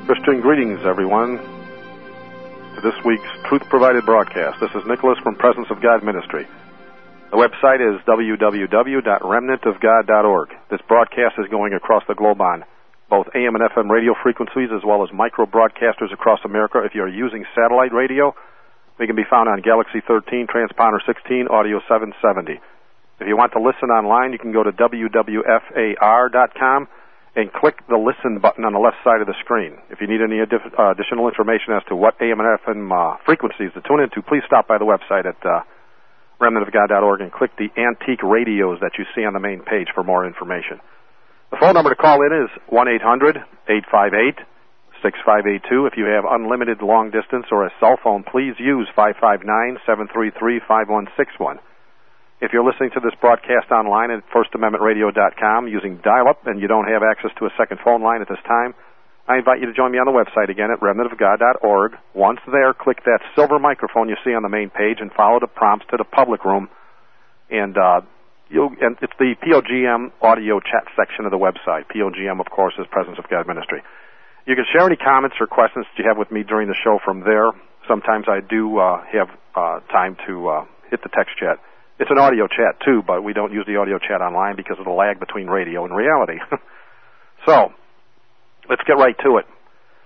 Christian greetings, everyone, to this week's Truth Provided broadcast. This is Nicholas from Presence of God Ministry. The website is www.remnantofgod.org. This broadcast is going across the globe on both AM and FM radio frequencies as well as micro broadcasters across America. If you're using satellite radio, we can be found on Galaxy 13, Transponder 16, Audio 770. If you want to listen online, you can go to wwfar.com and click the listen button on the left side of the screen. If you need any additional information as to what AM and FM frequencies to tune into, please stop by the website at remnantofgod.org and click the antique radios that you see on the main page for more information. The phone number to call in is 1-800-858-6582. If you have unlimited long distance or a cell phone, please use 559-733-5161. If you're listening to this broadcast online at firstamendmentradio.com using dial-up and you don't have access to a second phone line at this time, I invite you to join me on the website again at remnantofgod.org. Once there, click that silver microphone you see on the main page and follow the prompts to the public room. And it's the POGM audio chat section of the website. POGM, of course, is Presence of God Ministry. You can share any comments or questions that you have with me during the show from there. Sometimes I do have time to hit the text chat. It's an audio chat, too, but we don't use the audio chat online because of the lag between radio and reality. So, let's get right to it.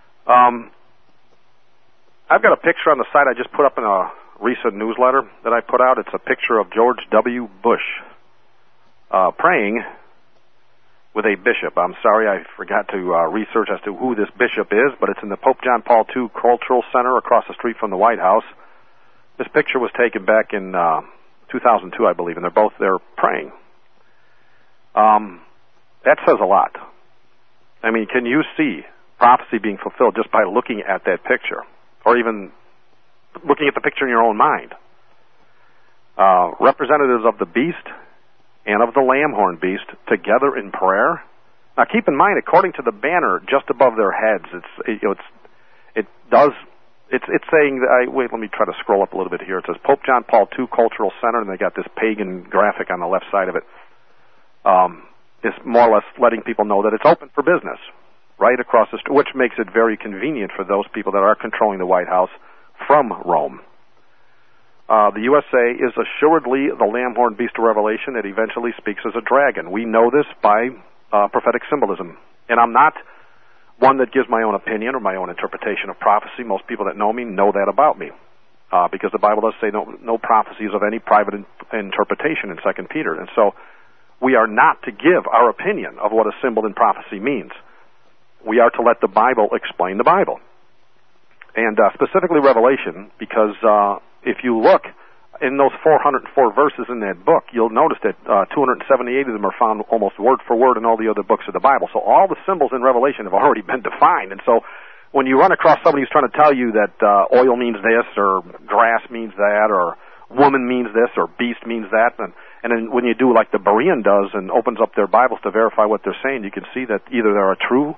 I've got a picture on the site I just put up in a recent newsletter that I put out. It's a picture of George W. Bush praying with a bishop. I'm sorry I forgot to research as to who this bishop is, but it's in the Pope John Paul II Cultural Center across the street from the White House. This picture was taken back in 2002, I believe, and they're both there praying. That says a lot. I mean, can you see prophecy being fulfilled just by looking at that picture, or even looking at the picture in your own mind? Representatives of the beast and of the lamb horn beast together in prayer. Now, keep in mind, according to the banner just above their heads, it's saying that wait, let me try to scroll up a little bit here. It says Pope John Paul II Cultural Center, and they got this pagan graphic on the left side of it. It's more or less letting people know that it's open for business right across the street, which makes it very convenient for those people that are controlling the White House from Rome. The USA is assuredly the lamb-horned beast of Revelation that eventually speaks as a dragon. We know this by prophetic symbolism. And I'm not one that gives my own opinion or my own interpretation of prophecy. Most people that know me know that about me, because the Bible does say no prophecies of any private interpretation in 2 Peter. And so we are not to give our opinion of what a symbol in prophecy means. We are to let the Bible explain the Bible. And specifically Revelation, because if you look in those 404 verses in that book, you'll notice that 278 of them are found almost word for word in all the other books of the Bible. So all the symbols in Revelation have already been defined. And so when you run across somebody who's trying to tell you that oil means this, or grass means that, or woman means this, or beast means that, and then when you do like the Berean does and opens up their Bibles to verify what they're saying, you can see that either they're a true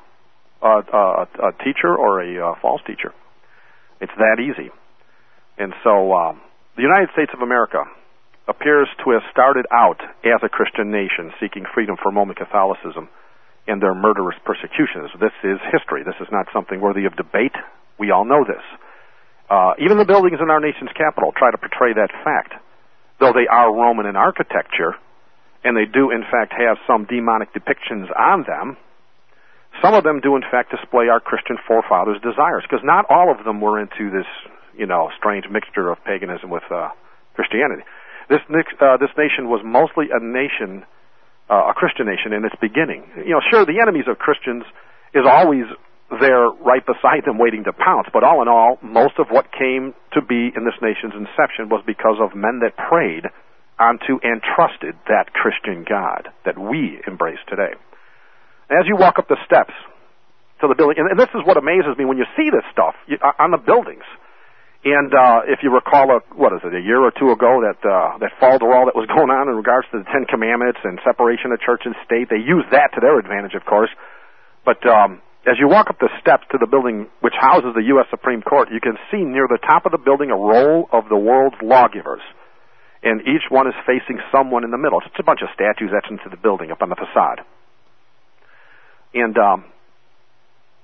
a teacher or a false teacher. It's that easy. And so the United States of America appears to have started out as a Christian nation seeking freedom from Roman Catholicism and their murderous persecutions. This is history. This is not something worthy of debate. We all know this. Even the buildings in our nation's capital try to portray that fact. Though they are Roman in architecture, and they do in fact have some demonic depictions on them, some of them do in fact display our Christian forefathers' desires, because not all of them were into this, strange mixture of paganism with Christianity. This nation was mostly a Christian nation in its beginning. Sure, the enemies of Christians is always there right beside them waiting to pounce, but all in all, most of what came to be in this nation's inception was because of men that prayed onto and trusted that Christian God that we embrace today. As you walk up the steps to the building, and this is what amazes me when you see this stuff on the buildings. And if you recall, a year or two ago, that fall to all that was going on in regards to the Ten Commandments and separation of church and state, they used that to their advantage, of course. But as you walk up the steps to the building which houses the U.S. Supreme Court, you can see near the top of the building a roll of the world's lawgivers. And each one is facing someone in the middle. It's a bunch of statues etched into the building up on the facade. And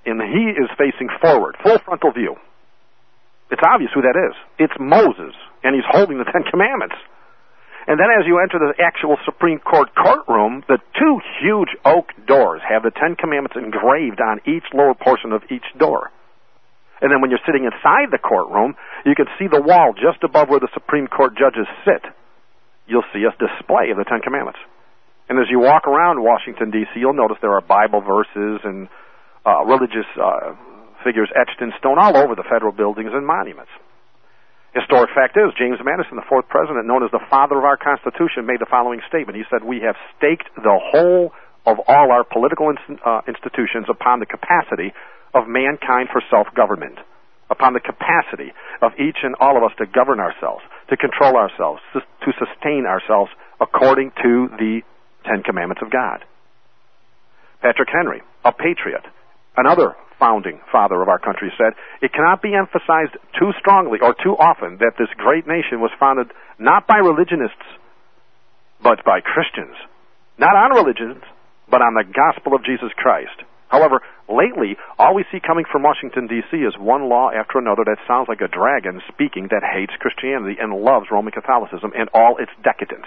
and he is facing forward, full frontal view. It's obvious who that is. It's Moses, and he's holding the Ten Commandments. And then as you enter the actual Supreme Court courtroom, the two huge oak doors have the Ten Commandments engraved on each lower portion of each door. And then when you're sitting inside the courtroom, you can see the wall just above where the Supreme Court judges sit. You'll see a display of the Ten Commandments. And as you walk around Washington, D.C., you'll notice there are Bible verses and religious figures etched in stone all over the federal buildings and monuments. Historic fact is, James Madison, the fourth president, known as the father of our Constitution, made the following statement. He said, "We have staked the whole of all our political institutions upon the capacity of mankind for self-government, upon the capacity of each and all of us to govern ourselves, to control ourselves, to sustain ourselves according to the Ten Commandments of God." Patrick Henry, a patriot, another founding father of our country, said, "It cannot be emphasized too strongly or too often that this great nation was founded not by religionists, but by Christians. Not on religions, but on the gospel of Jesus Christ." However, lately, all we see coming from Washington, D.C. is one law after another that sounds like a dragon speaking that hates Christianity and loves Roman Catholicism and all its decadence.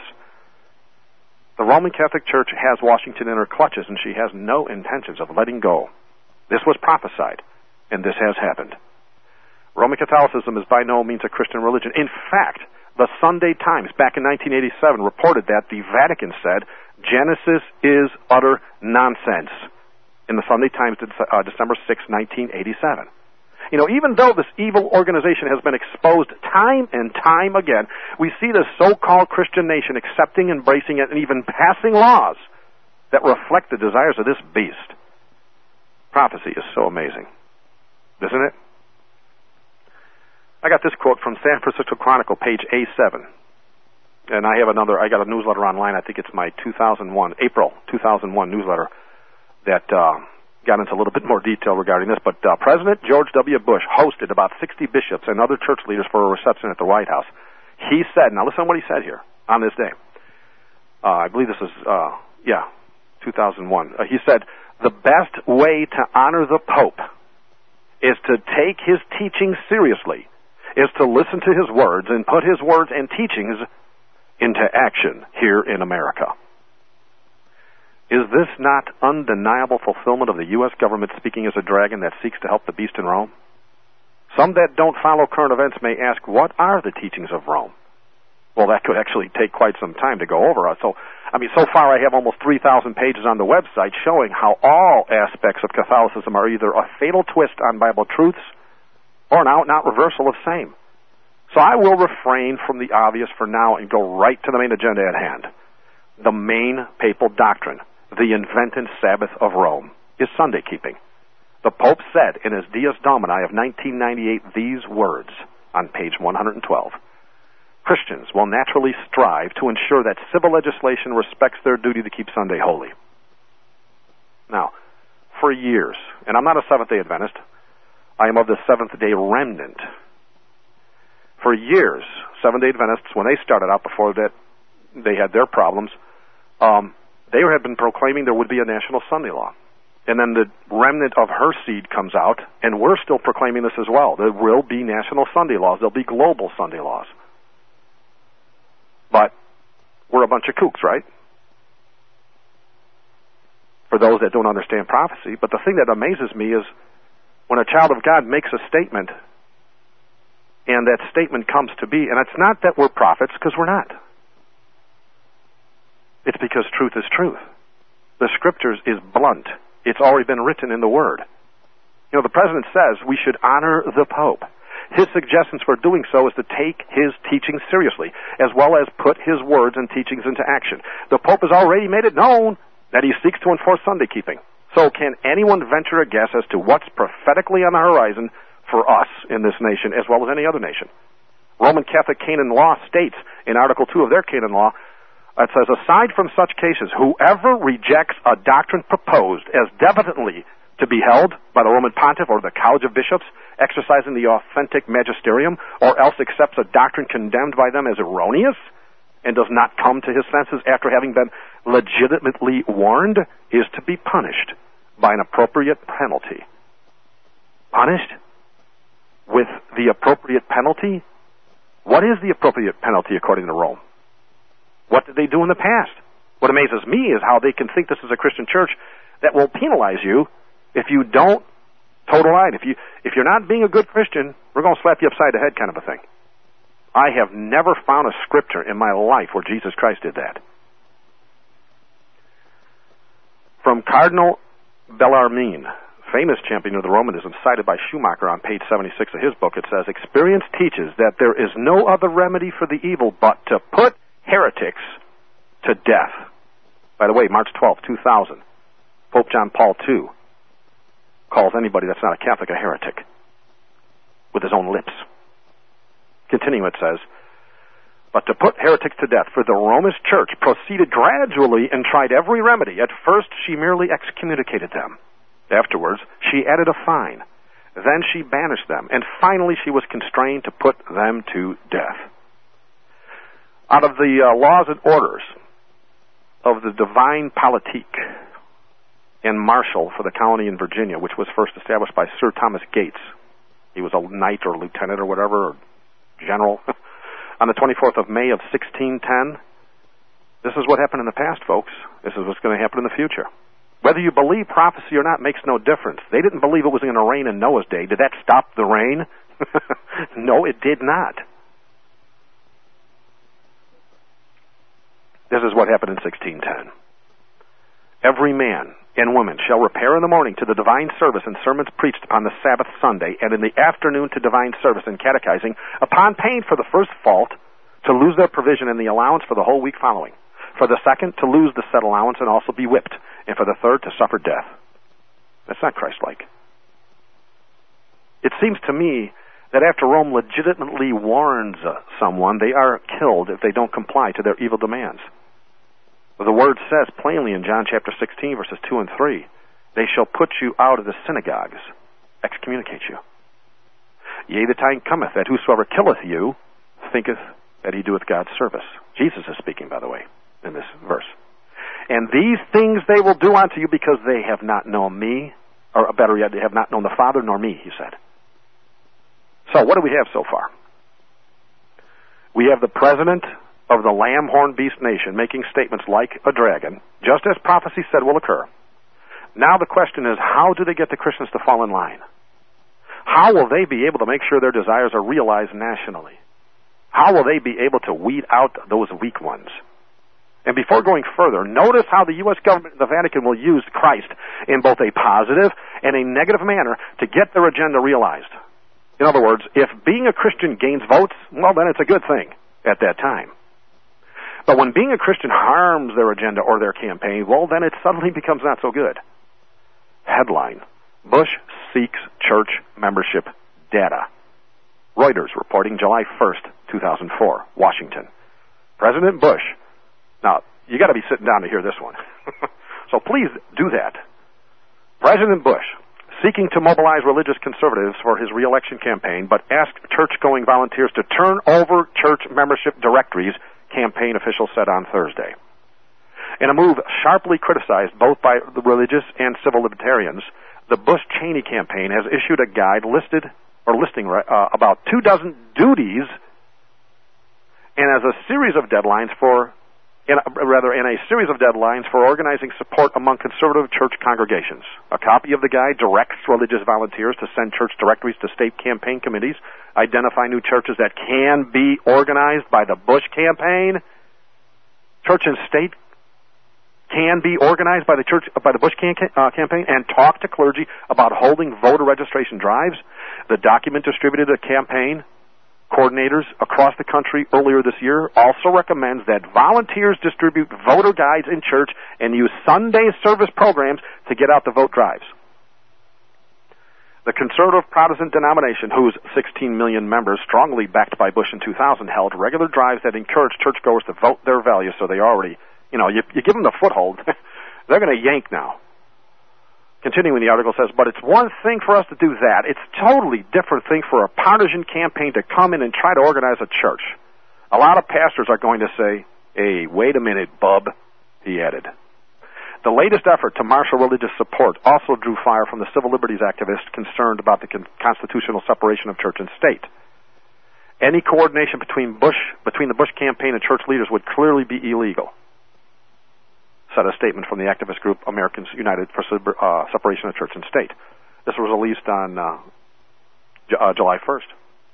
The Roman Catholic Church has Washington in her clutches, and she has no intentions of letting go. This was prophesied, and this has happened. Roman Catholicism is by no means a Christian religion. In fact, the Sunday Times back in 1987 reported that the Vatican said Genesis is utter nonsense in the Sunday Times, December 6, 1987. You know, even though this evil organization has been exposed time and time again, we see this so-called Christian nation accepting, embracing it, and even passing laws that reflect the desires of this beast. Prophecy is so amazing, isn't it? I got this quote from San Francisco Chronicle, page A7. And I got a newsletter online. I think it's my April 2001 newsletter that got into a little bit more detail regarding this. But President George W. Bush hosted about 60 bishops and other church leaders for a reception at the White House. He said, now listen to what he said here on this day. I believe this is, 2001. He said, "The best way to honor the Pope is to take his teaching seriously, is to listen to his words and put his words and teachings into action here in America." Is this not undeniable fulfillment of the U.S. government speaking as a dragon that seeks to help the beast in Rome? Some that don't follow current events may ask, what are the teachings of Rome? Well, that could actually take quite some time to go over. So far I have almost 3,000 pages on the website showing how all aspects of Catholicism are either a fatal twist on Bible truths or an out-and-out reversal of same. So I will refrain from the obvious for now and go right to the main agenda at hand. The main papal doctrine, the invented Sabbath of Rome, is Sunday keeping. The Pope said in his Dies Domini of 1998 these words on page 112. "Christians will naturally strive to ensure that civil legislation respects their duty to keep Sunday holy." Now, for years, and I'm not a Seventh-day Adventist, I am of the Seventh-day Remnant. For years, Seventh-day Adventists, when they started out before that, they had their problems, they had been proclaiming there would be a national Sunday law. And then the remnant of her seed comes out, and we're still proclaiming this as well. There will be national Sunday laws. There'll be global Sunday laws. But we're a bunch of kooks, right? For those that don't understand prophecy. But the thing that amazes me is when a child of God makes a statement, and that statement comes to be, and it's not that we're prophets, because we're not. It's because truth is truth. The Scriptures is blunt. It's already been written in the Word. You know, the President says we should honor the Pope. His suggestions for doing so is to take his teaching seriously, as well as put his words and teachings into action. The Pope has already made it known that he seeks to enforce Sunday keeping. So can anyone venture a guess as to what's prophetically on the horizon for us in this nation, as well as any other nation? Roman Catholic Canon Law states in Article 2 of their Canon Law, it says, aside from such cases, whoever rejects a doctrine proposed as definitely to be held by the Roman Pontiff or the College of Bishops, exercising the authentic magisterium, or else accepts a doctrine condemned by them as erroneous, and does not come to his senses after having been legitimately warned, is to be punished by an appropriate penalty. punished with the appropriate penalty? What is the appropriate penalty according to Rome? What did they do in the past? What amazes me is how they can think this is a Christian church that will penalize you if you don't toe the line. If you're not being a good Christian, we're going to slap you upside the head kind of a thing. I have never found a scripture in my life where Jesus Christ did that. From Cardinal Bellarmine, famous champion of the Romanism, cited by Schumacher on page 76 of his book, it says, experience teaches that there is no other remedy for the evil but to put heretics to death. By the way, March 12, 2000, Pope John Paul II calls anybody that's not a Catholic a heretic with his own lips. Continuing, it says, but to put heretics to death, for the Romish Church proceeded gradually and tried every remedy. At first, she merely excommunicated them. Afterwards, she added a fine. Then she banished them. And finally, she was constrained to put them to death. Out of the laws and orders of the Divine Politique and Marshal for the colony in Virginia, which was first established by Sir Thomas Gates. He was a knight or lieutenant or whatever, or general. On the 24th of May of 1610, this is what happened in the past, folks. This is what's going to happen in the future. Whether you believe prophecy or not makes no difference. They didn't believe it was going to rain in Noah's day. Did that stop the rain? No, it did not. This is what happened in 1610. Every man and woman shall repair in the morning to the divine service and sermons preached upon the Sabbath Sunday, and in the afternoon to divine service and catechizing, upon pain for the first fault to lose their provision and the allowance for the whole week following, for the second to lose the said allowance and also be whipped, and for the third to suffer death. That's not Christ-like. It seems to me that after Rome legitimately warns someone, they are killed if they don't comply to their evil demands. The word says plainly in John chapter 16, verses 2 and 3, they shall put you out of the synagogues, excommunicate you. Yea, the time cometh that whosoever killeth you thinketh that he doeth God's service. Jesus is speaking, by the way, in this verse. And these things they will do unto you because they have not known me, or better yet, they have not known the Father nor me, he said. So, what do we have so far? We have the president of the lamb horn beast nation making statements like a dragon, just as prophecy said will occur. Now the question is, how do they get the Christians to fall in line? How will they be able to make sure their desires are realized nationally? How will they be able to weed out those weak ones? And before going further, notice how the U.S. government and the Vatican will use Christ in both a positive and a negative manner to get their agenda realized. In other words, if being a Christian gains votes, well, then it's a good thing at that time. But when being a Christian harms their agenda or their campaign, well, then it suddenly becomes not so good. Headline, Bush seeks church membership data. Reuters reporting July 1st, 2004, Washington. President Bush. Now, you got to be sitting down to hear this one. So please do that. President Bush, seeking to mobilize religious conservatives for his re-election campaign, but asked church-going volunteers to turn over church membership directories, campaign officials said on Thursday. In a move sharply criticized both by the religious and civil libertarians, the Bush-Cheney campaign has issued a guide listing about 24 duties and as a series of deadlines for organizing support among conservative church congregations. A copy of the guide directs religious volunteers to send church directories to state campaign committees, identify new churches that can be organized by the Bush campaign. Church and state can be organized by the Bush campaign, and talk to clergy about holding voter registration drives. The document distributed to campaign coordinators across the country earlier this year also recommends that volunteers distribute voter guides in church and use Sunday service programs to get out the vote drives. The conservative Protestant denomination, whose 16 million members, strongly backed by Bush in 2000, held regular drives that encouraged churchgoers to vote their values, so they already, you give them the foothold, they're going to yank now. Continuing, the article says, but it's one thing for us to do that. It's a totally different thing for a partisan campaign to come in and try to organize a church. A lot of pastors are going to say, hey, wait a minute, bub, he added. The latest effort to marshal religious support also drew fire from the civil liberties activists concerned about the constitutional separation of church and state. Any coordination between the Bush campaign and church leaders would clearly be illegal, said a statement from the activist group Americans United for Separation of Church and State. This was released on July 1st.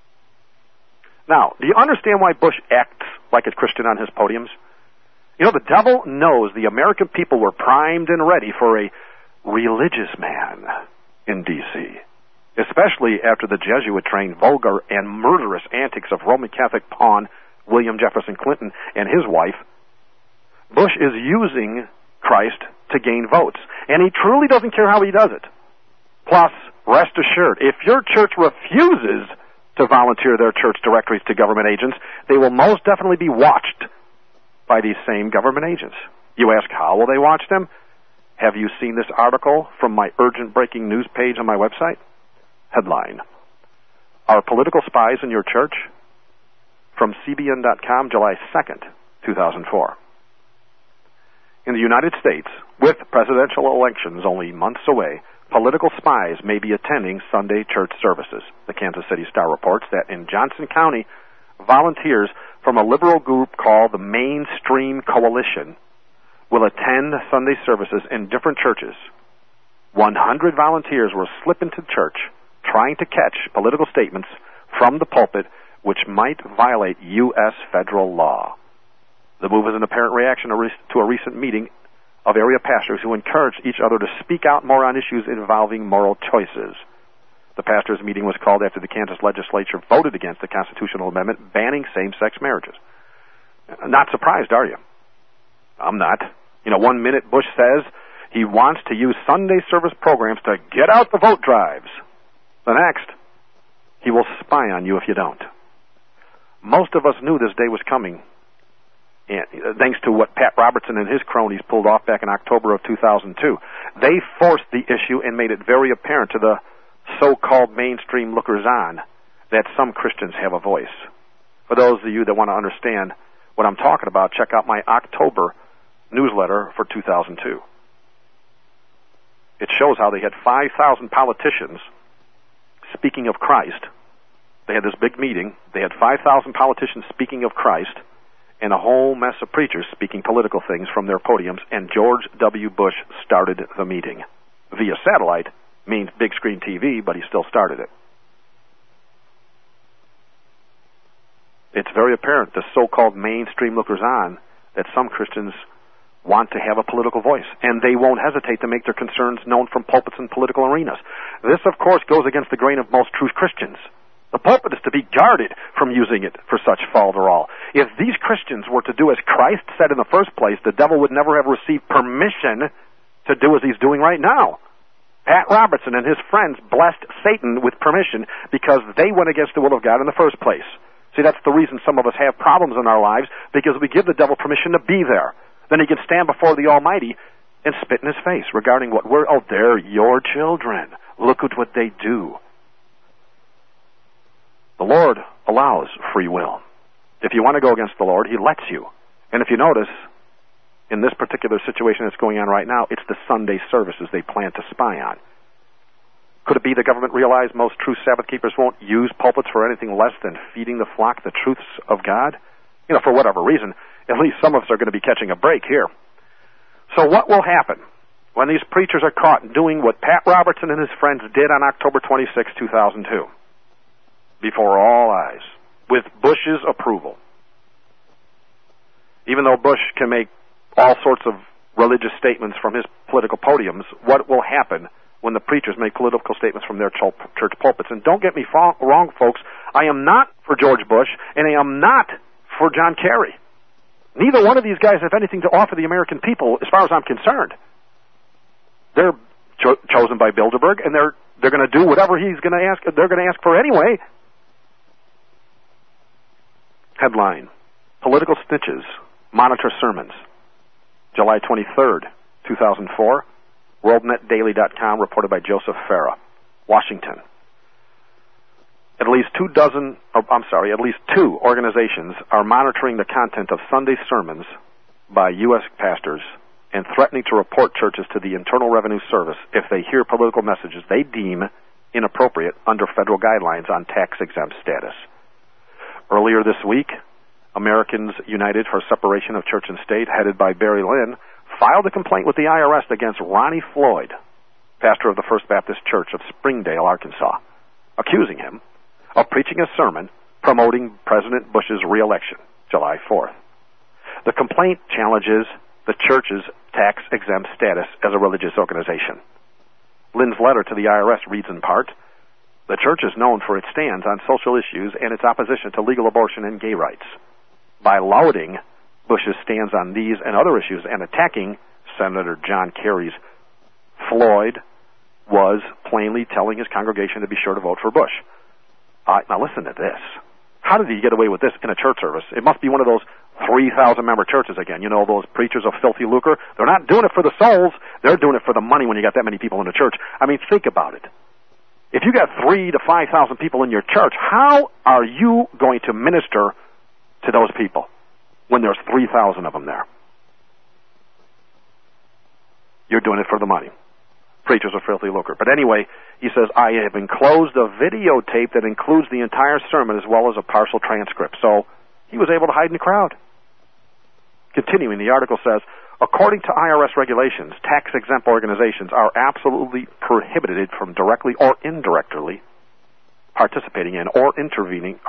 Now, do you understand why Bush acts like a Christian on his podiums? You know, the devil knows the American people were primed and ready for a religious man in D.C., especially after the Jesuit-trained, vulgar, and murderous antics of Roman Catholic pawn William Jefferson Clinton and his wife. Bush is using Christ to gain votes, and he truly doesn't care how he does it. Plus, rest assured, if your church refuses to volunteer their church directories to government agents, they will most definitely be watched by these same government agents. You ask, how will they watch them? Have you seen this article from my urgent breaking news page on my website? Headline: Are political spies in your church? From CBN.com, July 2nd, 2004. In the United States, with presidential elections only months away, political spies may be attending Sunday church services. The Kansas City Star reports that in Johnson County, volunteers from a liberal group called the Mainstream Coalition will attend Sunday services in different churches. 100 volunteers will slip into church trying to catch political statements from the pulpit which might violate U.S. federal law. The move is an apparent reaction to a recent meeting of area pastors who encouraged each other to speak out more on issues involving moral choices. The pastors' meeting was called after the Kansas legislature voted against the constitutional amendment banning same-sex marriages. Not surprised, are you? I'm not. You know, 1 minute Bush says he wants to use Sunday service programs to get out the vote drives. The next, he will spy on you if you don't. Most of us knew this day was coming, thanks to what Pat Robertson and his cronies pulled off back in October of 2002. They forced the issue and made it very apparent to the so-called mainstream lookers-on that some Christians have a voice. For those of you that want to understand what I'm talking about, check out my October newsletter for 2002. It shows how they had 5,000 politicians speaking of Christ. They had this big meeting. They had 5,000 politicians speaking of Christ and a whole mess of preachers speaking political things from their podiums, and George W. Bush started the meeting. Via satellite means big screen TV, but he still started it. It's very apparent, the so-called mainstream lookers-on, that some Christians want to have a political voice, and they won't hesitate to make their concerns known from pulpits and political arenas. This, of course, goes against the grain of most true Christians. The pulpit is to be guarded from using it for such falderall. If these Christians were to do as Christ said in the first place, the devil would never have received permission to do as he's doing right now. Pat Robertson and his friends blessed Satan with permission because they went against the will of God in the first place. See, that's the reason some of us have problems in our lives, because we give the devil permission to be there. Then he can stand before the Almighty and spit in his face regarding what they're your children. Look at what they do. The Lord allows free will. If you want to go against the Lord, he lets you. And if you notice, in this particular situation that's going on right now, it's the Sunday services they plan to spy on. Could it be the government realized most true Sabbath keepers won't use pulpits for anything less than feeding the flock the truths of God? You know, for whatever reason, at least some of us are going to be catching a break here. So what will happen when these preachers are caught doing what Pat Robertson and his friends did on October 26, 2002? Before all eyes, with Bush's approval. Even though Bush can make all sorts of religious statements from his political podiums, what will happen when the preachers make political statements from their church pulpits? And don't get me wrong, folks, I am not for George Bush, and I am not for John Kerry. Neither one of these guys have anything to offer the American people, as far as I'm concerned. They're chosen by Bilderberg, and they're going to do whatever he's going to ask. They're going to ask for anyway. Headline: Political snitches monitor sermons. July 23rd, 2004. WorldNetDaily.com, reported by Joseph Farah. Washington. At least two organizations are monitoring the content of Sunday sermons by U.S. pastors and threatening to report churches to the Internal Revenue Service if they hear political messages they deem inappropriate under federal guidelines on tax-exempt status. Earlier this week, Americans United for Separation of Church and State, headed by Barry Lynn, filed a complaint with the IRS against Ronnie Floyd, pastor of the First Baptist Church of Springdale, Arkansas, accusing him of preaching a sermon promoting President Bush's re-election, July 4th. The complaint challenges the church's tax-exempt status as a religious organization. Lynn's letter to the IRS reads in part, "The church is known for its stands on social issues and its opposition to legal abortion and gay rights. By lauding Bush's stands on these and other issues and attacking Senator John Kerry's, Floyd was plainly telling his congregation to be sure to vote for Bush." Now listen to this. How did he get away with this in a church service? It must be one of those 3,000-member churches again. You know, those preachers of filthy lucre? They're not doing it for the souls. They're doing it for the money when you got that many people in the church. I mean, think about it. If you got 3,000 to 5,000 people in your church, how are you going to minister to those people when there's 3,000 of them there? You're doing it for the money. Preachers of filthy lucre. But anyway, he says, "I have enclosed a videotape that includes the entire sermon as well as a partial transcript." So he was able to hide in the crowd. Continuing, the article says, according to IRS regulations, tax-exempt organizations are absolutely prohibited from directly or indirectly participating in or intervening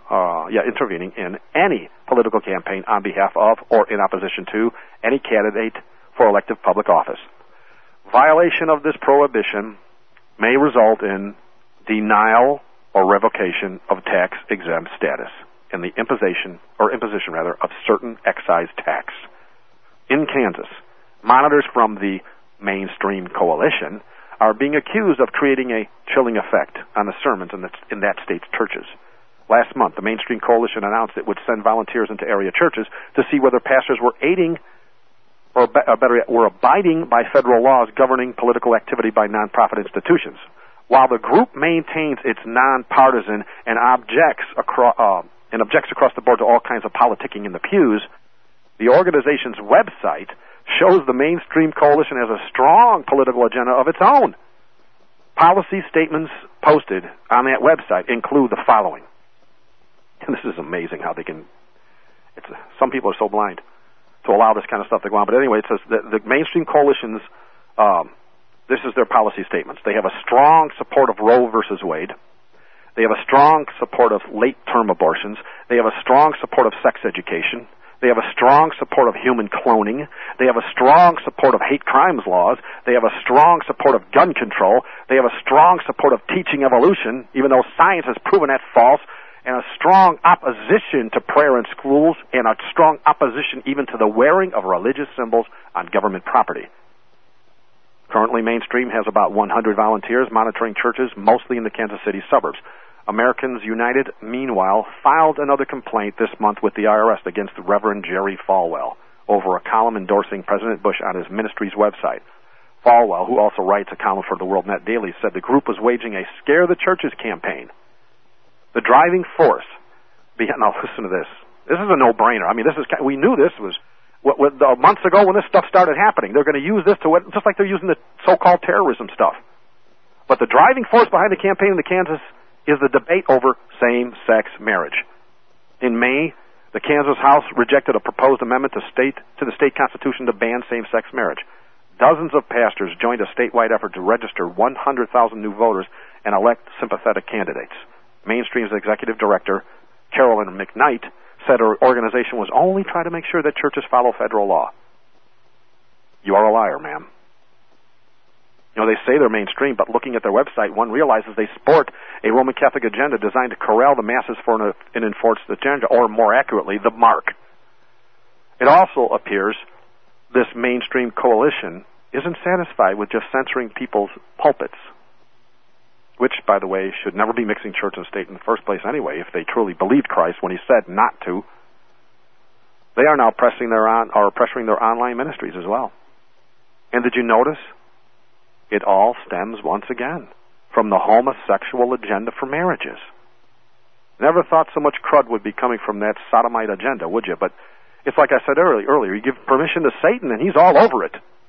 in any political campaign on behalf of or in opposition to any candidate for elective public office. Violation of this prohibition may result in denial or revocation of tax-exempt status and the imposition of certain excise tax. In Kansas, monitors from the Mainstream Coalition are being accused of creating a chilling effect on the sermons in that state's churches. Last month, the Mainstream Coalition announced it would send volunteers into area churches to see whether pastors were aiding or better yet, were abiding by federal laws governing political activity by nonprofit institutions. While the group maintains its nonpartisan and objects across the board to all kinds of politicking in the pews, the organization's website shows the Mainstream Coalition has a strong political agenda of its own. Policy statements posted on that website include the following. And this is amazing how they can... some people are so blind to allow this kind of stuff to go on. But anyway, it says that the Mainstream Coalition's, this is their policy statements. They have a strong support of Roe versus Wade. They have a strong support of late-term abortions. They have a strong support of sex education. They have a strong support of human cloning. They have a strong support of hate crimes laws. They have a strong support of gun control. They have a strong support of teaching evolution, even though science has proven that false, and a strong opposition to prayer in schools, and a strong opposition even to the wearing of religious symbols on government property. Currently, Mainstream has about 100 volunteers monitoring churches, mostly in the Kansas City suburbs. Americans United, meanwhile, filed another complaint this month with the IRS against the Reverend Jerry Falwell over a column endorsing President Bush on his ministry's website. Falwell, who also writes a column for the World Net Daily, said the group was waging a Scare the Churches campaign. The driving force behind... Now, listen to this. This is a no-brainer. I mean, we knew this was... months ago when this stuff started happening, they're going to use this just like they're using the so-called terrorism stuff. But the driving force behind the campaign in Kansas is the debate over same-sex marriage. In May, the Kansas House rejected a proposed amendment to the state constitution to ban same-sex marriage. Dozens of pastors joined a statewide effort to register 100,000 new voters and elect sympathetic candidates. Mainstream's executive director, Carolyn McKnight, said her organization was only trying to make sure that churches follow federal law. You are a liar, ma'am. You know, they say they're mainstream, but looking at their website, one realizes they sport a Roman Catholic agenda designed to corral the masses for an enforced agenda, or more accurately, the mark. It also appears this Mainstream Coalition isn't satisfied with just censoring people's pulpits, which, by the way, should never be mixing church and state in the first place anyway, if they truly believed Christ when he said not to. They are now pressuring their online ministries as well. And did you notice? It all stems, once again, from the homosexual agenda for marriages. Never thought so much crud would be coming from that sodomite agenda, would you? But It's like I said earlier, you give permission to Satan and he's all over it.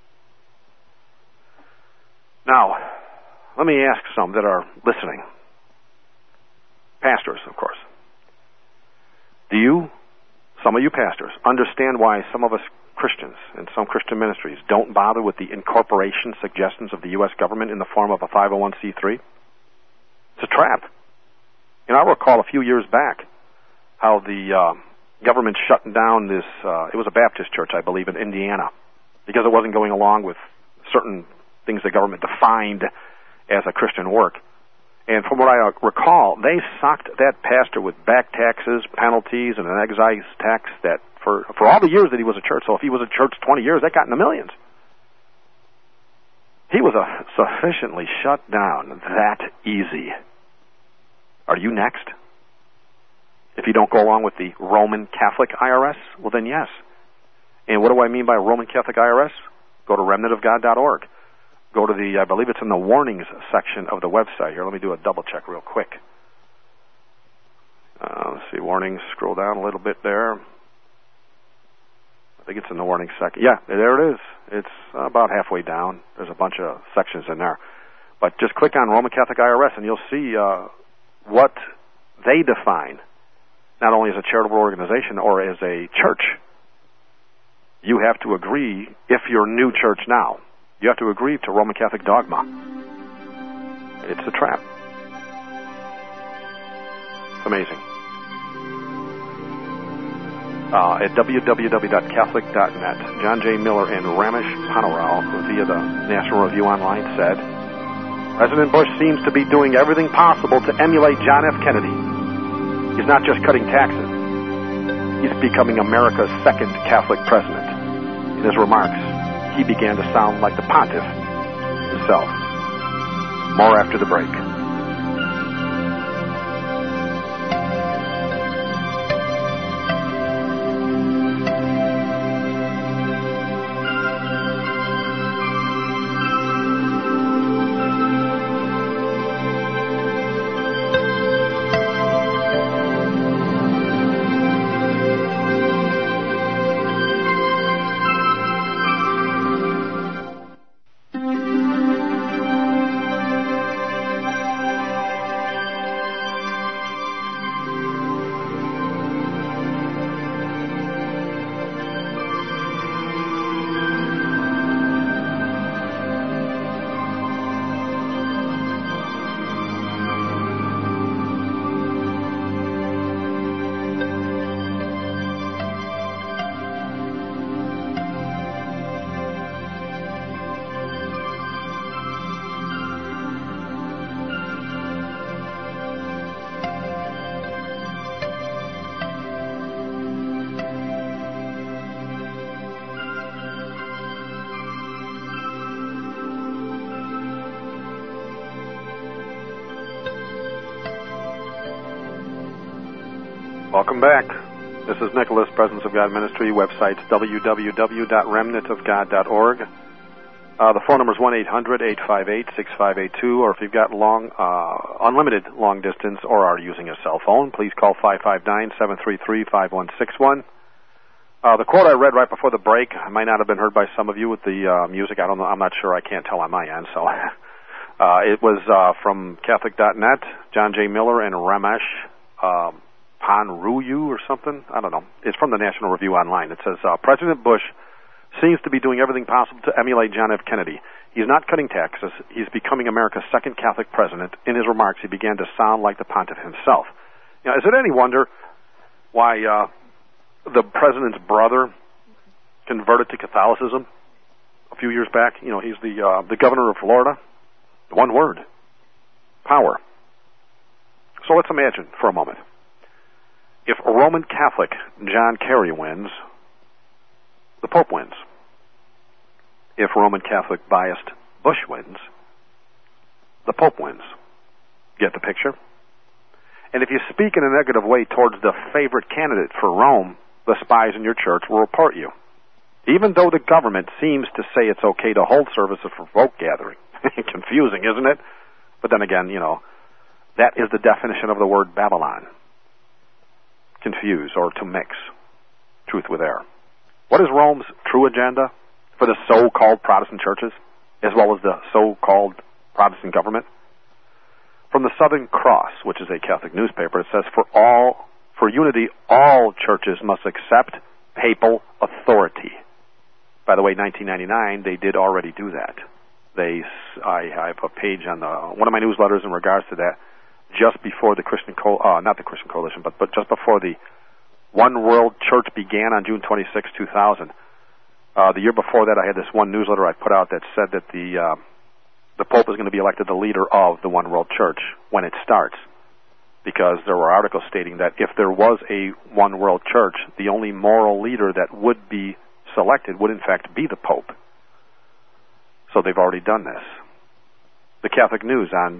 Now, let me ask some that are listening. Pastors, of course. Do you, some of you pastors, understand why some of us Christians and some Christian ministries don't bother with the incorporation suggestions of the U.S. government in the form of a 501c3? It's a trap. I recall a few years back how the government shut down this, it was a Baptist church, I believe, in Indiana, because it wasn't going along with certain things the government defined as a Christian work. And from what I recall, they socked that pastor with back taxes, penalties, and an excise tax that for all the years that he was a church. So if he was a church 20 years, that got in the millions. He was sufficiently shut down that easy. Are you next? If you don't go along with the Roman Catholic IRS, well then yes. And what do I mean by Roman Catholic IRS? Go to remnantofgod.org. Go to the, I believe it's in the warnings section of the website. Here, let me do a double check real quick. Let's see, warnings, scroll down a little bit there. I think it's in the warnings section. Yeah, there it is. It's about halfway down. There's a bunch of sections in there. But just click on Roman Catholic IRS and you'll see what they define, not only as a charitable organization or as a church. You have to agree, if you're new church now, you have to agree to Roman Catholic dogma. It's a trap. It's amazing. At www.catholic.net, John J. Miller and Ramesh Ponnarao, via the National Review Online, said, President Bush seems to be doing everything possible to emulate John F. Kennedy. He's not just cutting taxes. He's becoming America's second Catholic president. In his remarks, he began to sound like the pontiff himself. More after the break. Welcome back. This is Nicholas, Presence of God Ministry. Website's www.remnantofgod.org. The phone number is 1-800-858-6582, or if you've got unlimited long distance or are using a cell phone, please call 559-733-5161. The quote I read right before the break might not have been heard by some of you with the music. I don't know. I'm not sure. I can't tell on my end. So it was from Catholic.net, John J. Miller and Ramesh Ponnarao or something. I don't know. It's from the National Review Online. It says, President Bush seems to be doing everything possible to emulate John F. Kennedy. He's not cutting taxes. He's becoming America's second Catholic president. In his remarks, he began to sound like the pontiff himself. Now, is it any wonder why the president's brother converted to Catholicism a few years back? You know, he's the governor of Florida. One word: power. So let's imagine for a moment. If a Roman Catholic John Kerry wins, the Pope wins. If Roman Catholic biased Bush wins, the Pope wins. Get the picture? And if you speak in a negative way towards the favorite candidate for Rome, the spies in your church will report you. Even though the government seems to say it's okay to hold services for vote gathering. Confusing, isn't it? But then again, you know, that is the definition of the word Babylon. Confuse or to mix. To truth with error. What is Rome's true agenda for the so-called Protestant churches, as well as the so-called Protestant government? From the Southern Cross, which is a Catholic newspaper, it says, for unity, all churches must accept papal authority. By the way, 1999, they did already do that. I have a page on one of my newsletters in regards to that, just before the not the Christian Coalition, but just before the One World Church began on June 26, 2000. The year before that, I had this one newsletter I put out that said that the Pope is going to be elected the leader of the One World Church when it starts, because there were articles stating that if there was a One World Church, the only moral leader that would be selected would in fact be the Pope. So they've already done this. The Catholic News on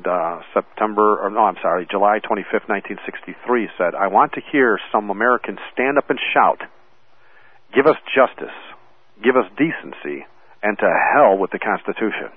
July 25th, 1963 said, I want to hear some Americans stand up and shout, give us justice, give us decency, and to hell with the Constitution.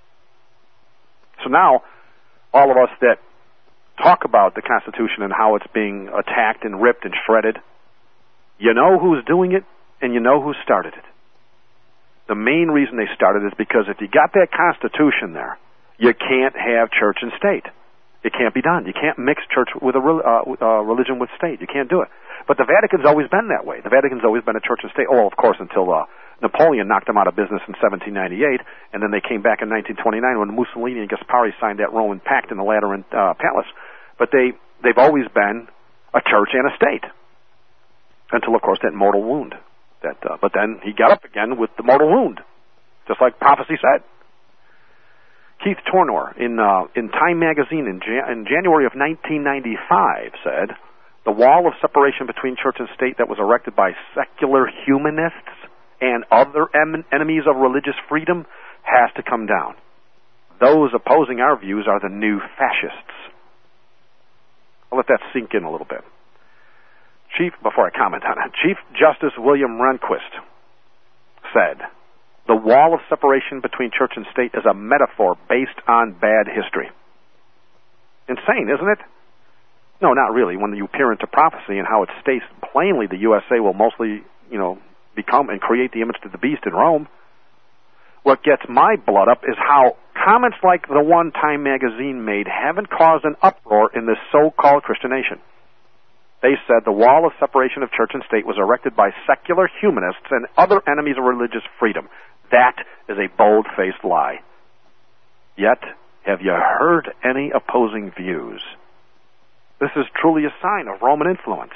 So now, all of us that talk about the Constitution and how it's being attacked and ripped and shredded, you know who's doing it, and you know who started it. The main reason they started is because if you got that Constitution there, you can't have church and state. It can't be done. You can't mix church with religion with state. You can't do it. But the Vatican's always been that way. The Vatican's always been a church and state. Oh, of course, until Napoleon knocked them out of business in 1798, and then they came back in 1929 when Mussolini and Gaspari signed that Roman Pact in the Lateran Palace. But they've always been a church and a state, until, of course, that mortal wound. But then he got up again with the mortal wound, just like prophecy said. Keith Tornor in Time magazine in January of 1995 said, the wall of separation between church and state that was erected by secular humanists and other enemies of religious freedom has to come down. Those opposing our views are the new fascists. I'll let that sink in a little bit. Before I comment on it, Chief Justice William Rehnquist said, the wall of separation between church and state is a metaphor based on bad history. Insane, isn't it? No, not really. When you peer into prophecy and how it states plainly the USA will mostly, become and create the image of the beast in Rome, what gets my blood up is how comments like the one Time magazine made haven't caused an uproar in this so-called Christian nation. They said the wall of separation of church and state was erected by secular humanists and other enemies of religious freedom. That is a bold-faced lie. Yet, have you heard any opposing views? This is truly a sign of Roman influence.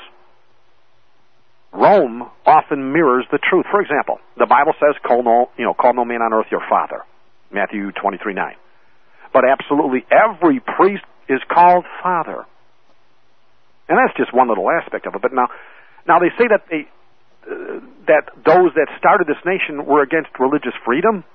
Rome often mirrors the truth. For example, the Bible says, call no man on earth your father, Matthew 23:9. But absolutely every priest is called father. And that's just one little aspect of it. But now they say that that those that started this nation were against religious freedom.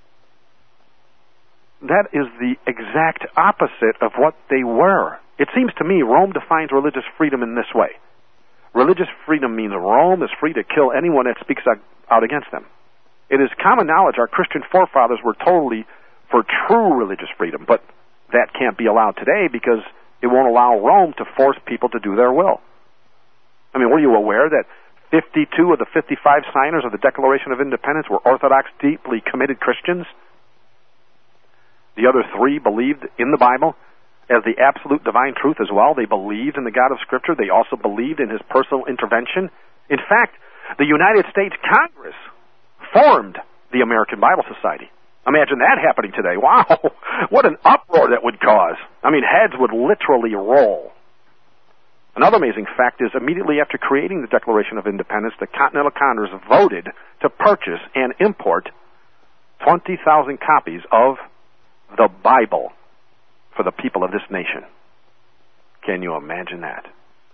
That is the exact opposite of what they were. It seems to me Rome defines religious freedom in this way. Religious freedom means Rome is free to kill anyone that speaks out against them. It is common knowledge our Christian forefathers were totally for true religious freedom, but that can't be allowed today because it won't allow Rome to force people to do their will. I mean, were you aware that 52 of the 55 signers of the Declaration of Independence were Orthodox, deeply committed Christians? The other 3 believed in the Bible as the absolute divine truth as well. They believed in the God of Scripture. They also believed in his personal intervention. In fact, the United States Congress formed the American Bible Society. Imagine that happening today. Wow, what an uproar that would cause. I mean, heads would literally roll. Another amazing fact is immediately after creating the Declaration of Independence, the Continental Congress voted to purchase and import 20,000 copies of the Bible for the people of this nation. Can you imagine that?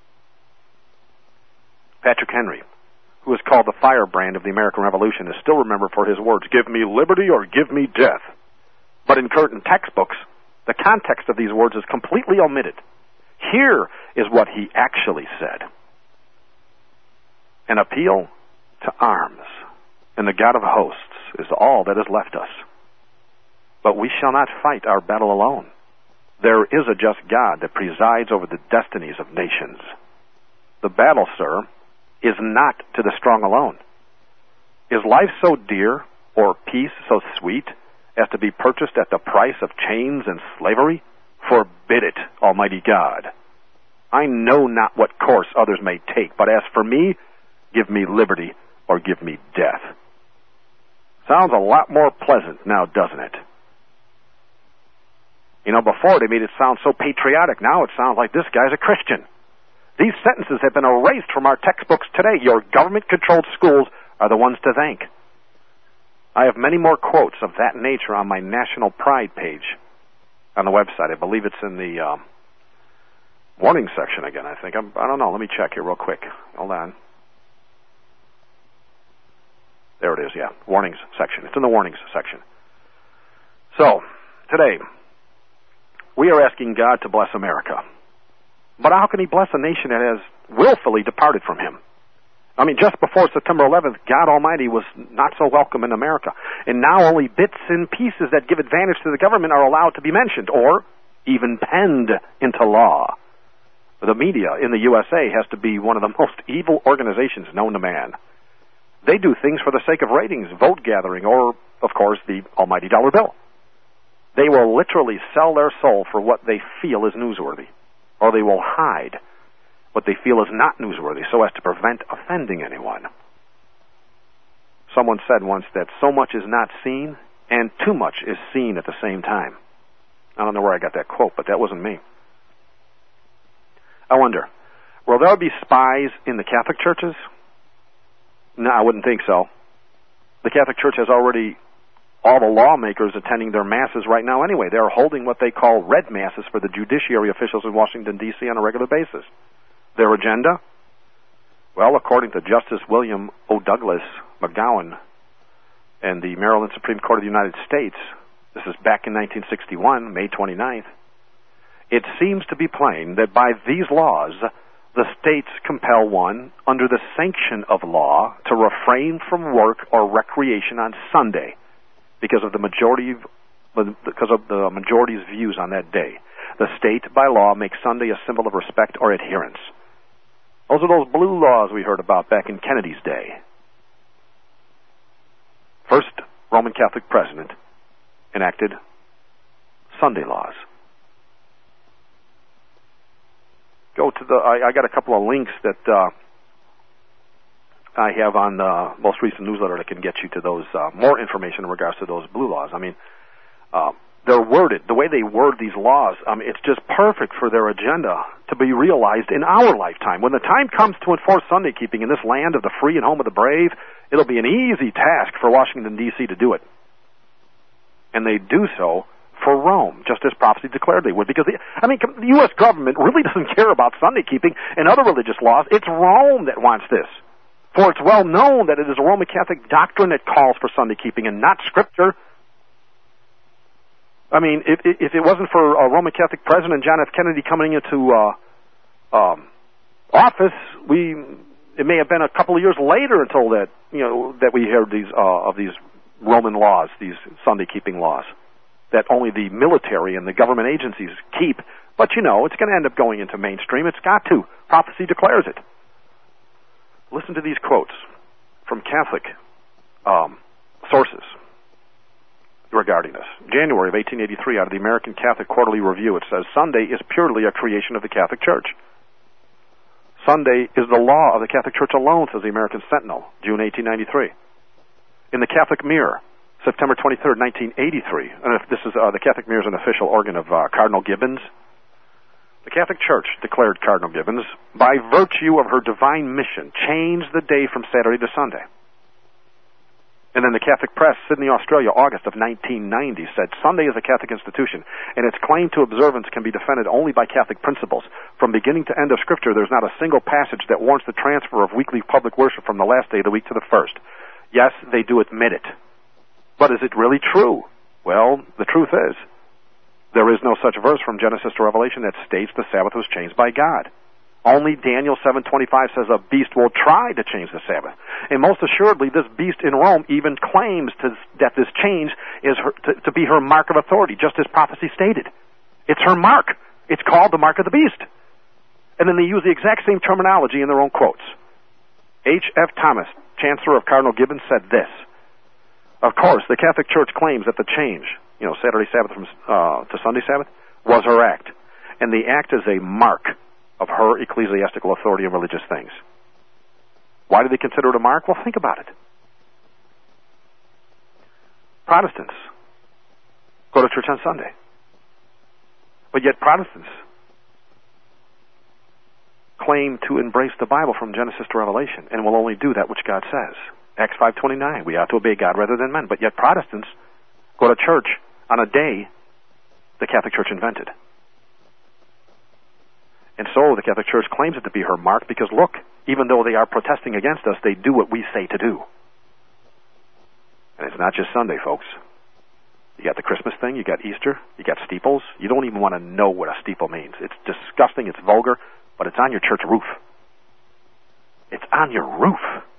Patrick Henry, who is called the firebrand of the American Revolution, is still remembered for his words, "Give me liberty or give me death." But in current textbooks, the context of these words is completely omitted. Here is what he actually said. An appeal to arms and the God of hosts is all that is left us. But we shall not fight our battle alone. There is a just God that presides over the destinies of nations. The battle, sir, is not to the strong alone. Is life so dear, or peace so sweet, as to be purchased at the price of chains and slavery? Forbid it, Almighty God. I know not what course others may take, but as for me, give me liberty or give me death. Sounds a lot more pleasant now, doesn't it? You know, before they made it sound so patriotic. Now it sounds like this guy's a Christian. These sentences have been erased from our textbooks today. Your government-controlled schools are the ones to thank. I have many more quotes of that nature on my National Pride page on the website. I believe it's in the warning section again, I think. I don't know. Let me check here real quick. Hold on. There it is, yeah. Warnings section. It's in the warnings section. So, today, we are asking God to bless America. But how can he bless a nation that has willfully departed from him? I mean, just before September 11th, God Almighty was not so welcome in America. And now only bits and pieces that give advantage to the government are allowed to be mentioned, or even penned into law. The media in the USA has to be one of the most evil organizations known to man. They do things for the sake of ratings, vote gathering, or, of course, the almighty dollar bill. They will literally sell their soul for what they feel is newsworthy, or they will hide what they feel is not newsworthy so as to prevent offending anyone. Someone said once that so much is not seen and too much is seen at the same time. I don't know where I got that quote, but that wasn't me. I wonder, will there be spies in the Catholic churches? No, I wouldn't think so. The Catholic Church has already all the lawmakers attending their masses right now anyway. They're holding what they call red masses for the judiciary officials in Washington, D.C. on a regular basis. Their agenda? Well, according to Justice William O. Douglas McGowan and the Maryland Supreme Court of the United States, this is back in 1961, May 29th, it seems to be plain that by these laws, the states compel one, under the sanction of law, to refrain from work or recreation on Sunday because of the majority's views on that day. The state, by law, makes Sunday a symbol of respect or adherence. Those are those blue laws we heard about back in Kennedy's day. First Roman Catholic president enacted Sunday laws. Go to I got a couple of links that I have on the most recent newsletter that can get you to those more information in regards to those blue laws. I mean, they're worded, the way they word these laws, it's just perfect for their agenda to be realized in our lifetime. When the time comes to enforce Sunday keeping in this land of the free and home of the brave, it'll be an easy task for Washington, D.C. to do it. And they do so for Rome, just as prophecy declared they would. Because, the U.S. government really doesn't care about Sunday keeping and other religious laws. It's Rome that wants this. For it's well known that it is a Roman Catholic doctrine that calls for Sunday keeping and not Scripture. I mean, if it wasn't for Roman Catholic President John F. Kennedy coming into office, it may have been a couple of years later until that we heard of these Roman laws, these Sunday keeping laws, that only the military and the government agencies keep. But it's going to end up going into mainstream. It's got to. Prophecy declares it. Listen to these quotes from Catholic sources regarding this. January of 1883, out of the American Catholic Quarterly Review, it says, Sunday is purely a creation of the Catholic Church. Sunday is the law of the Catholic Church alone, says the American Sentinel, June 1893. In the Catholic Mirror, September 23rd, 1983, and if this is the Catholic Mirror is an official organ of Cardinal Gibbons. The Catholic Church, declared Cardinal Gibbons, by virtue of her divine mission, changed the day from Saturday to Sunday. And then the Catholic Press, Sydney, Australia, August of 1990, said Sunday is a Catholic institution, and its claim to observance can be defended only by Catholic principles. From beginning to end of Scripture, there's not a single passage that warrants the transfer of weekly public worship from the last day of the week to the first. Yes, they do admit it. But is it really true? Well, the truth is, there is no such verse from Genesis to Revelation that states the Sabbath was changed by God. Only Daniel 7:25 says a beast will try to change the Sabbath. And most assuredly, this beast in Rome even claims that this change is to be her mark of authority, just as prophecy stated. It's her mark. It's called the mark of the beast. And then they use the exact same terminology in their own quotes. H.F. Thomas, Chancellor of Cardinal Gibbon, said this: "Of course, the Catholic Church claims that the change, Saturday Sabbath to Sunday Sabbath, was her act, and the act is a mark of her ecclesiastical authority in religious things." Why do they consider it a mark? Well, think about it. Protestants go to church on Sunday, but yet Protestants claim to embrace the Bible from Genesis to Revelation and will only do that which God says. Acts 5:29, we ought to obey God rather than men. But yet Protestants go to church on a day the Catholic Church invented. And so the Catholic Church claims it to be her mark because, look, even though they are protesting against us, they do what we say to do. And it's not just Sunday, folks. You got the Christmas thing, you got Easter, you got steeples. You don't even want to know what a steeple means. It's disgusting, it's vulgar, but it's on your church roof. It's on your roof.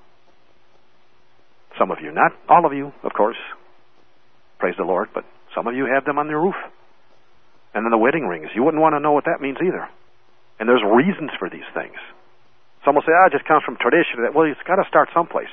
Some of you, not all of you, of course. Praise the Lord, but some of you have them on your roof. And then the wedding rings. You wouldn't want to know what that means either. And there's reasons for these things. Some will say, it just comes from tradition. Well, it's got to start someplace.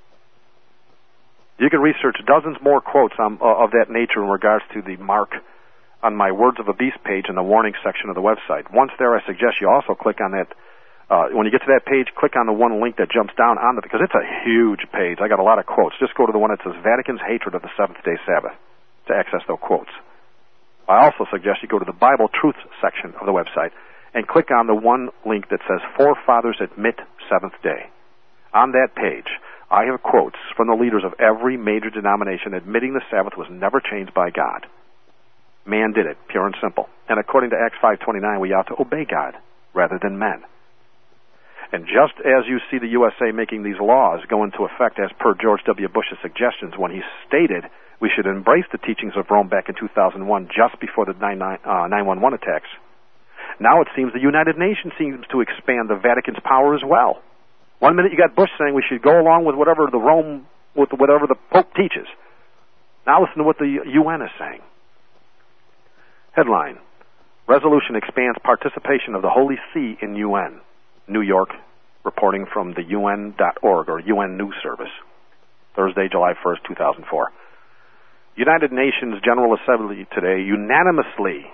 You can research dozens more quotes of that nature in regards to the mark on my Words of a Beast page in the warning section of the website. Once there, I suggest you also click on that. When you get to that page, click on the one link that jumps down on it, because it's a huge page. I got a lot of quotes. Just go to the one that says Vatican's Hatred of the Seventh-day Sabbath to access those quotes. I also suggest you go to the Bible Truths section of the website and click on the one link that says Forefathers Admit Seventh Day. On that page, I have quotes from the leaders of every major denomination admitting the Sabbath was never changed by God. Man did it, pure and simple. And according to Acts 5:29, we ought to obey God rather than men. And just as you see the USA making these laws go into effect as per George W. Bush's suggestions when he stated we should embrace the teachings of Rome back in 2001 just before the 9/11 attacks, now it seems the United Nations seems to expand the Vatican's power as well. One minute you got Bush saying we should go along with whatever the Pope teaches. Now listen to what the UN is saying. Headline: Resolution expands participation of the Holy See in UN. New York, reporting from the UN.org or UN News Service. Thursday, July 1st, 2004. United Nations General Assembly today unanimously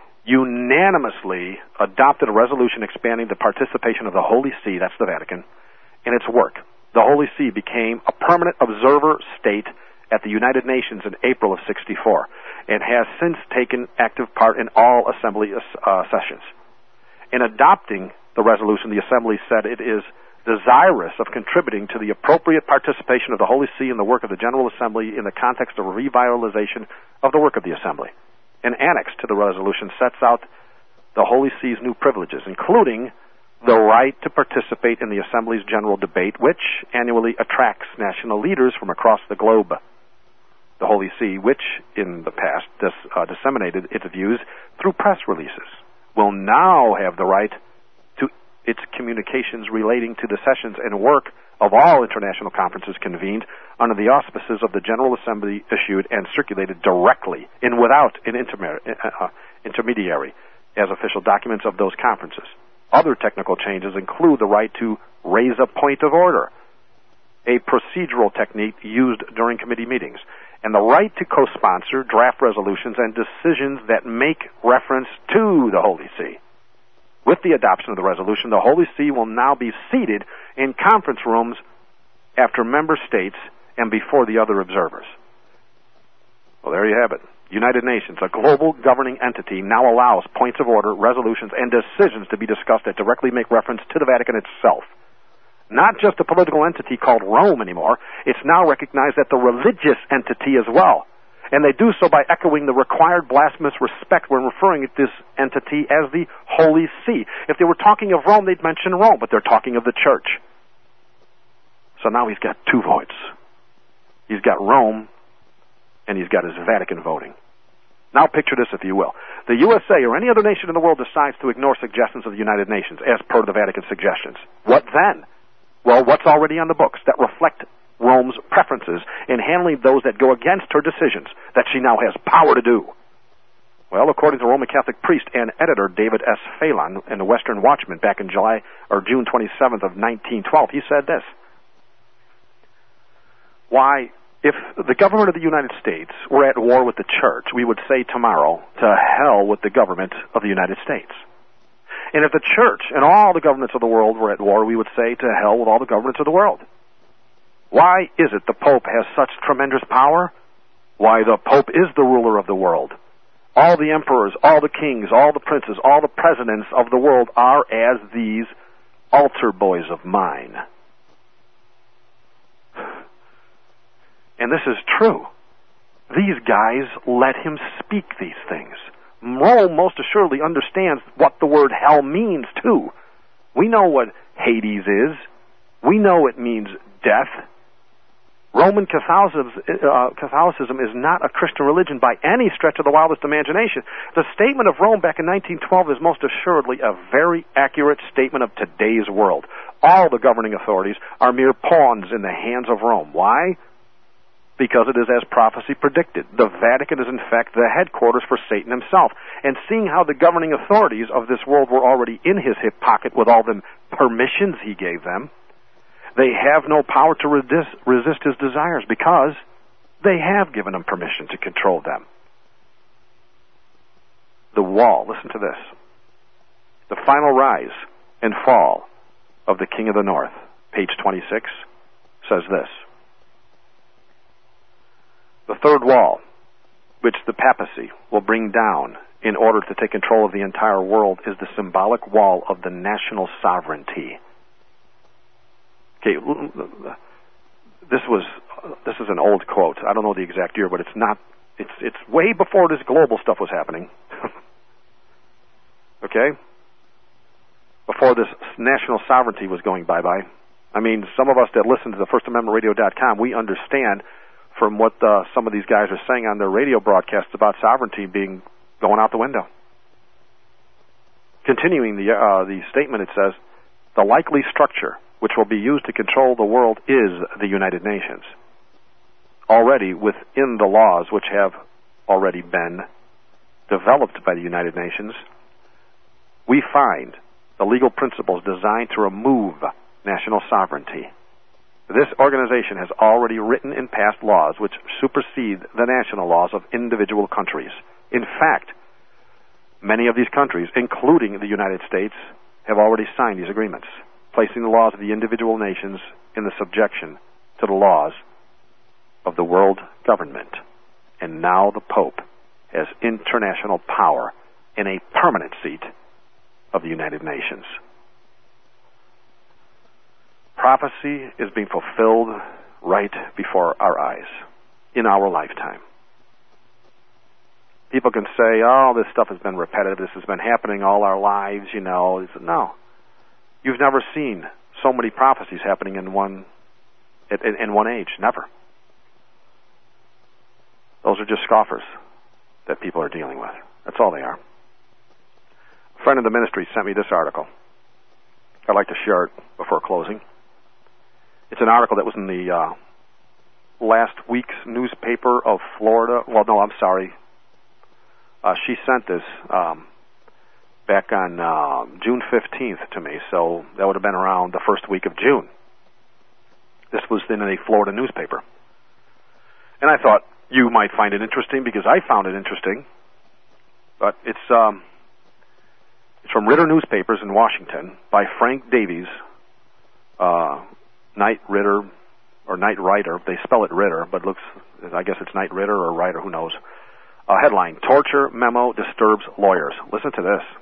adopted a resolution expanding the participation of the Holy See, that's the Vatican, in its work. The Holy See became a permanent observer state at the United Nations in April of '64 and has since taken active part in all assembly sessions. In adopting the resolution, the Assembly said it is desirous of contributing to the appropriate participation of the Holy See in the work of the General Assembly in the context of a revitalization of the work of the Assembly. An annex to the resolution sets out the Holy See's new privileges, including the right to participate in the Assembly's general debate, which annually attracts national leaders from across the globe. The Holy See, which in the past disseminated its views through press releases, will now have the right to its communications relating to the sessions and work of all international conferences convened under the auspices of the General Assembly issued and circulated directly and without an intermediary as official documents of those conferences. Other technical changes include the right to raise a point of order, a procedural technique used during committee meetings, and the right to co-sponsor draft resolutions and decisions that make reference to the Holy See. With the adoption of the resolution, the Holy See will now be seated in conference rooms after member states and before the other observers. Well, there you have it. United Nations, a global governing entity, now allows points of order, resolutions, and decisions to be discussed that directly make reference to the Vatican itself. Not just a political entity called Rome anymore. It's now recognized as the religious entity as well. And they do so by echoing the required blasphemous respect when referring to this entity as the Holy See. If they were talking of Rome, they'd mention Rome, but they're talking of the Church. So now he's got two votes. He's got Rome, and he's got his Vatican voting. Now picture this, if you will. The USA or any other nation in the world decides to ignore suggestions of the United Nations as per the Vatican suggestions. What then? Well, what's already on the books that reflect Rome's preferences in handling those that go against her decisions that she now has power to do? Well, according to Roman Catholic priest and editor David S. Phelan in the Western Watchman back in June 27th of 1912, he said this: why, if the government of the United States were at war with the church, we would say tomorrow, to hell with the government of the United States. And if the church and all the governments of the world were at war, we would say to hell with all the governments of the world. Why is it the Pope has such tremendous power? Why, the Pope is the ruler of the world. All the emperors, all the kings, all the princes, all the presidents of the world are as these altar boys of mine. And this is true. These guys let him speak these things. Rome most assuredly understands what the word hell means, too. We know what Hades is. We know it means death. Roman Catholicism is not a Christian religion by any stretch of the wildest imagination. The statement of Rome back in 1912 is most assuredly a very accurate statement of today's world. All the governing authorities are mere pawns in the hands of Rome. Why? Because it is as prophecy predicted. The Vatican is in fact the headquarters for Satan himself. And seeing how the governing authorities of this world were already in his hip pocket with all the permissions he gave them, they have no power to resist his desires because they have given him permission to control them. The wall, listen to this. The final rise and fall of the King of the North, page 26, says this. The third wall, which the papacy will bring down in order to take control of the entire world, is the symbolic wall of the national sovereignty. Okay, this is an old quote. I don't know the exact year, but it's way before this global stuff was happening. Okay? Before this national sovereignty was going bye-bye. I mean, some of us that listen to the FirstAmendmentRadio.com, we understand from what some of these guys are saying on their radio broadcasts about sovereignty going out the window. Continuing the statement, it says, the likely structure which will be used to control the world is the United Nations. Already within the laws which have already been developed by the United Nations, we find the legal principles designed to remove national sovereignty. This organization has already written and passed laws which supersede the national laws of individual countries. In fact, many of these countries, including the United States, have already signed these agreements, placing the laws of the individual nations in the subjection to the laws of the world government. And now the Pope has international power in a permanent seat of the United Nations. Prophecy is being fulfilled right before our eyes, in our lifetime. People can say, oh, this stuff has been repetitive, this has been happening all our lives, you know. No. You've never seen so many prophecies happening in one age. Never. Those are just scoffers that people are dealing with. That's all they are. A friend of the ministry sent me this article. I'd like to share it before closing. It's an article that was in the last week's newspaper of Florida. Well, no, I'm sorry. She sent this back on June 15th to me, so that would have been around the first week of June. This was in a Florida newspaper. And I thought you might find it interesting because I found it interesting. But it's from Ritter Newspapers in Washington by Frank Davies, Knight Ritter, or Knight Writer. They spell it Ritter, but I guess it's Knight Ritter or Writer, who knows. Headline, Torture Memo Disturbs Lawyers. Listen to this.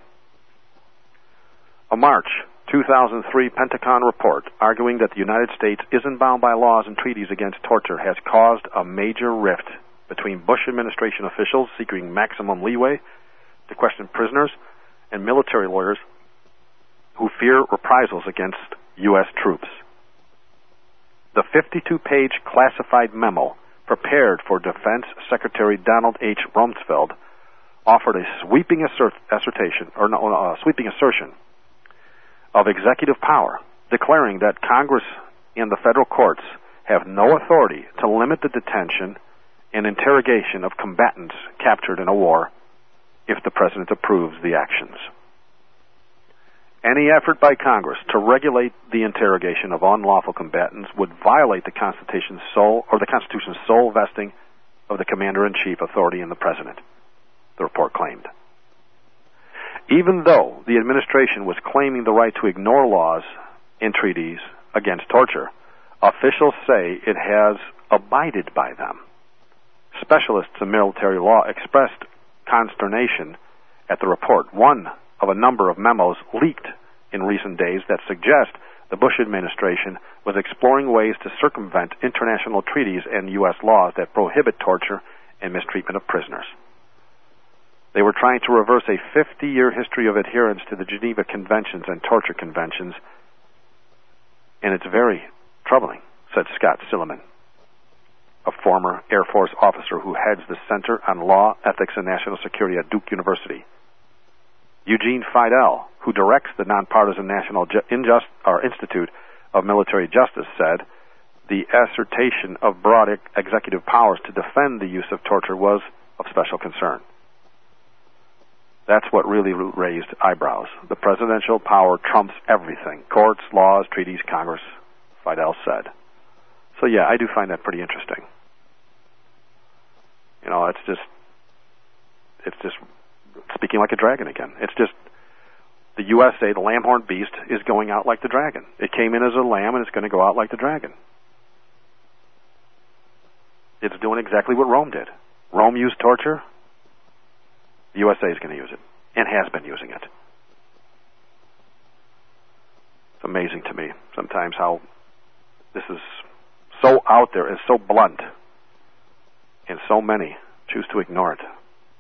A March 2003 Pentagon report arguing that the United States isn't bound by laws and treaties against torture has caused a major rift between Bush administration officials seeking maximum leeway to question prisoners and military lawyers who fear reprisals against U.S. troops. The 52-page classified memo prepared for Defense Secretary Donald H. Rumsfeld offered a sweeping assertion of executive power, declaring that Congress and the federal courts have no authority to limit the detention and interrogation of combatants captured in a war if the president approves the actions. Any effort by Congress to regulate the interrogation of unlawful combatants would violate the Constitution's sole vesting of the Commander-in-Chief authority in the President, the report claimed. Even though the administration was claiming the right to ignore laws and treaties against torture, officials say it has abided by them. Specialists in military law expressed consternation at the report, one of a number of memos leaked in recent days that suggest the Bush administration was exploring ways to circumvent international treaties and U.S. laws that prohibit torture and mistreatment of prisoners. They were trying to reverse a 50-year history of adherence to the Geneva Conventions and torture conventions, and it's very troubling, said Scott Silliman, a former Air Force officer who heads the Center on Law, Ethics, and National Security at Duke University. Eugene Fidel, who directs the nonpartisan National Institute of Military Justice, said the assertion of broad executive powers to defend the use of torture was of special concern. That's what really raised eyebrows. The presidential power trumps everything. Courts, laws, treaties, Congress, Fidel said. So yeah, I do find that pretty interesting. You know, it's just speaking like a dragon again. It's just the USA, the lamb-horned beast, is going out like the dragon. It came in as a lamb, and it's going to go out like the dragon. It's doing exactly what Rome did. Rome used torture. The USA is going to use it, and has been using it. It's amazing to me sometimes how this is so out there and so blunt, and so many choose to ignore it.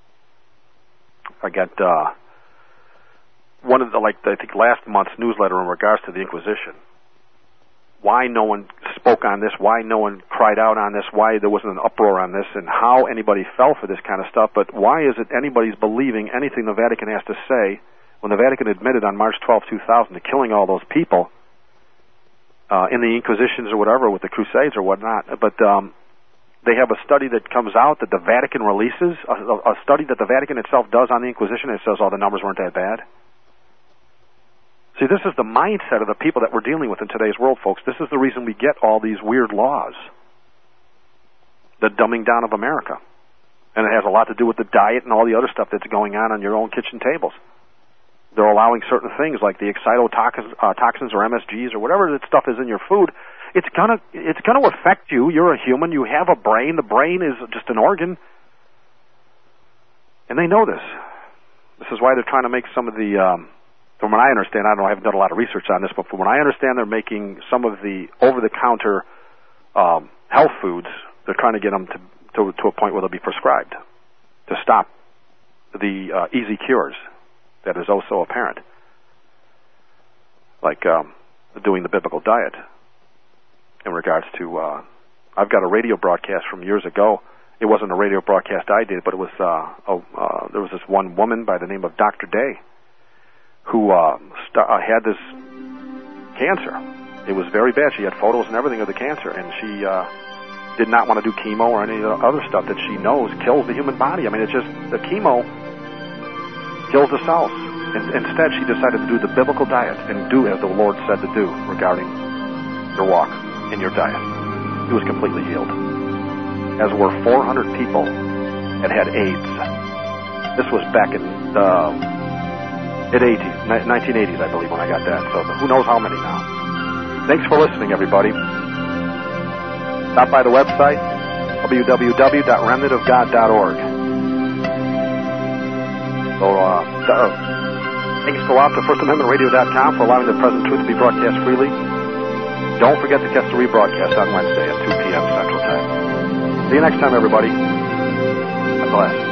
I got one of the, I think last month's newsletter in regards to the Inquisition. Why no one spoke on this, why no one cried out on this, why there wasn't an uproar on this, and how anybody fell for this kind of stuff, but why is it anybody's believing anything the Vatican has to say when the Vatican admitted on March 12, 2000 to killing all those people in the Inquisitions or whatever with the Crusades or whatnot, but they have a study that comes out that the Vatican releases, a study that the Vatican itself does on the Inquisition, and it says, the numbers weren't that bad. See, this is the mindset of the people that we're dealing with in today's world, folks. This is the reason we get all these weird laws. The dumbing down of America. And it has a lot to do with the diet and all the other stuff that's going on your own kitchen tables. They're allowing certain things like the excitotoxins or MSGs or whatever that stuff is in your food. It's gonna affect you. You're a human. You have a brain. The brain is just an organ. And they know this. This is why they're trying to make some of the... From what I understand, I haven't done a lot of research on this, but from what I understand, they're making some of the over-the-counter health foods, they're trying to get them to a point where they'll be prescribed to stop the easy cures that is also apparent, like doing the biblical diet in regards to... I've got a radio broadcast from years ago. It wasn't a radio broadcast I did, but it was there was this one woman by the name of Dr. Day who had this cancer. It was very bad. She had photos and everything of the cancer, and she did not want to do chemo or any of the other stuff that she knows kills the human body. I mean, it's just the chemo kills the cells. And instead, she decided to do the biblical diet and do as the Lord said to do regarding your walk and your diet. He was completely healed, as were 400 people that had AIDS. This was back in the 1980s, I believe, when I got that. So who knows how many now. Thanks for listening, everybody. Stop by the website, www.remnantofgod.org. So thanks go out to FirstAmendmentRadio.com for allowing the present truth to be broadcast freely. Don't forget to catch the rebroadcast on Wednesday at 2 p.m. Central Time. See you next time, everybody. God bless.